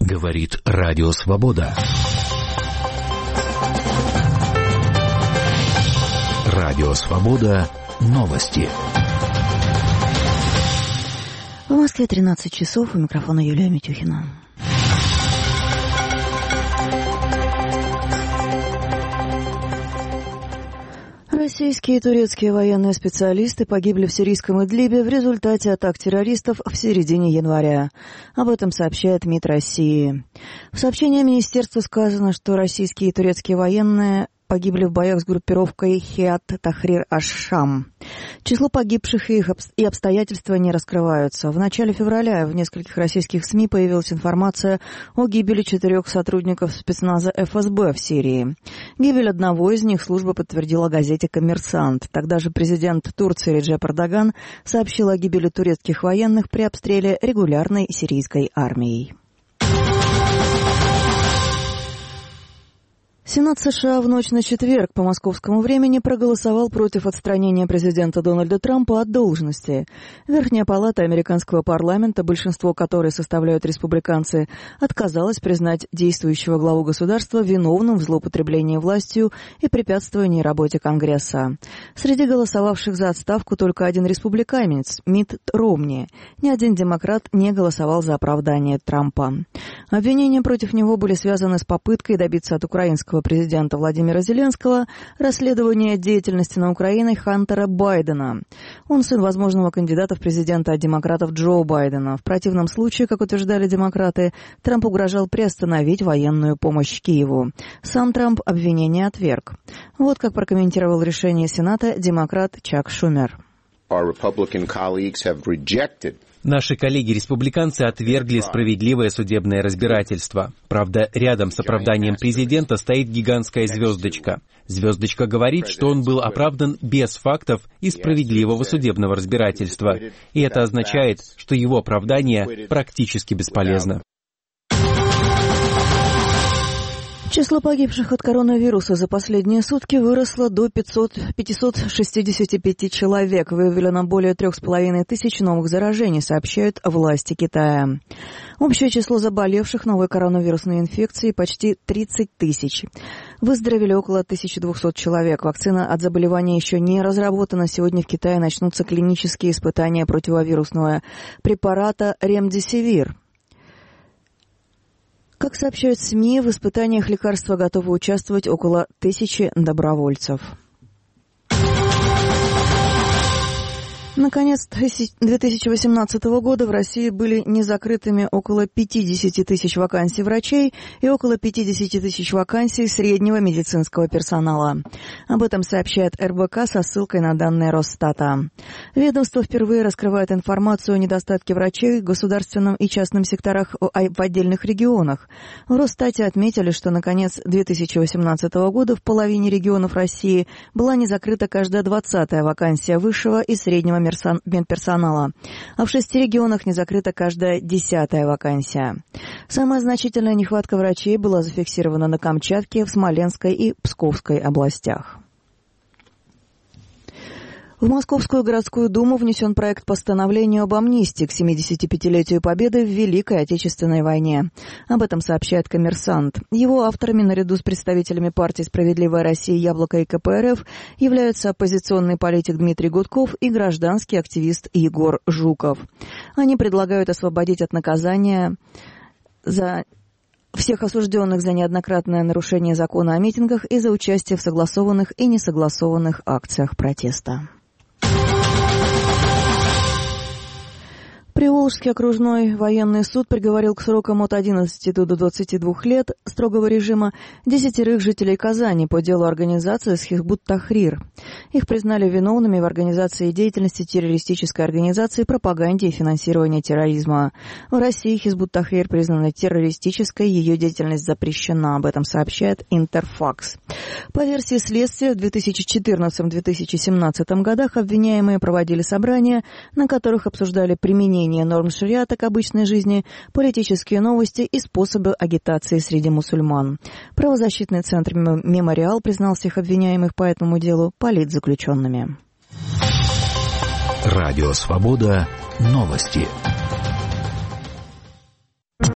Говорит Радио Свобода. Радио Свобода. Новости. В Москве 13 часов. У микрофона Юлия Митюхина. Российские и турецкие военные специалисты погибли в сирийском Идлибе в результате атак террористов в середине января. Об этом сообщает МИД России. В сообщении министерства сказано, что российские и турецкие военные погибли в боях с группировкой Хеат Тахрир аш-Шам. Число погибших и обстоятельства не раскрываются. В начале февраля в нескольких российских СМИ появилась информация о гибели 4 сотрудников спецназа ФСБ в Сирии. Гибель одного из них служба подтвердила газете «Коммерсант». Тогда же президент Турции Реджеп Эрдоган сообщил о гибели турецких военных при обстреле регулярной сирийской армией. Сенат США в ночь на четверг по московскому времени проголосовал против отстранения президента Дональда Трампа от должности. Верхняя палата американского парламента, большинство которой составляют республиканцы, отказалась признать действующего главу государства виновным в злоупотреблении властью и препятствовании работе Конгресса. Среди голосовавших за отставку только один республиканец, Митт Ромни. Ни один демократ не голосовал за оправдание Трампа. Обвинения против него были связаны с попыткой добиться от украинского президента Владимира Зеленского расследования деятельности на Украине Хантера Байдена. Он сын возможного кандидата в президенты от демократов Джо Байдена. В противном случае, как утверждали демократы, Трамп угрожал приостановить военную помощь Киеву. Сам Трамп обвинение отверг. Вот как прокомментировал решение Сената демократ Чак Шумер. Наши коллеги-республиканцы отвергли справедливое судебное разбирательство. Правда, рядом с оправданием президента стоит гигантская звездочка. Звездочка говорит, что он был оправдан без фактов и справедливого судебного разбирательства. И это означает, что его оправдание практически бесполезно. Число погибших от коронавируса за последние сутки выросло до 565 человек. Выявлено более 3500 новых заражений, сообщают власти Китая. Общее число заболевших новой коронавирусной инфекцией почти 30 тысяч. Выздоровели около 1200 человек. Вакцина от заболевания еще не разработана. Сегодня в Китае начнутся клинические испытания противовирусного препарата Ремдесивир. Как сообщают СМИ, в испытаниях лекарства готовы участвовать около 1000 добровольцев. Наконец, 2018 года в России были незакрытыми около 50 тысяч вакансий врачей и около 50 тысяч вакансий среднего медицинского персонала.Об этом сообщает РБК со ссылкой на данные Росстата. Ведомство впервые раскрывает информацию о недостатке врачей в государственном и частном секторах в отдельных регионах. В Росстате отметили, что на конец 2018 года в половине регионов России была не закрыта каждая 20-я вакансия высшего и среднего медперсонала, а в 6 регионах не закрыта каждая 10-я вакансия. Самая значительная нехватка врачей была зафиксирована на Камчатке, в Смоленской и Псковской областях. В Московскую городскую думу внесен проект постановления об амнистии к 75-летию Победы в Великой Отечественной войне. Об этом сообщает «Коммерсант». Его авторами, наряду с представителями партии «Справедливая Россия», «Яблоко» и КПРФ, являются оппозиционный политик Дмитрий Гудков и гражданский активист Егор Жуков. Они предлагают освободить от наказания за всех осужденных за неоднократное нарушение закона о митингах и за участие в согласованных и несогласованных акциях протеста. Приволжский окружной военный суд приговорил к срокам от 11 до 22 лет строгого режима 10 жителей Казани по делу организации Хизбут-Тахрир. Их признали виновными в организации деятельности террористической организации, пропаганде и финансировании терроризма. В России Хизбут-Тахрир признана террористической, ее деятельность запрещена. Об этом сообщает Интерфакс. По версии следствия, в 2014-2017 годах обвиняемые проводили собрания, на которых обсуждали применение норм шариата к обычной жизни, политические новости и способы агитации среди мусульман. Правозащитный центр «Мемориал» признал всех обвиняемых по этому делу политзаключенными. Радио «Свобода». Новости.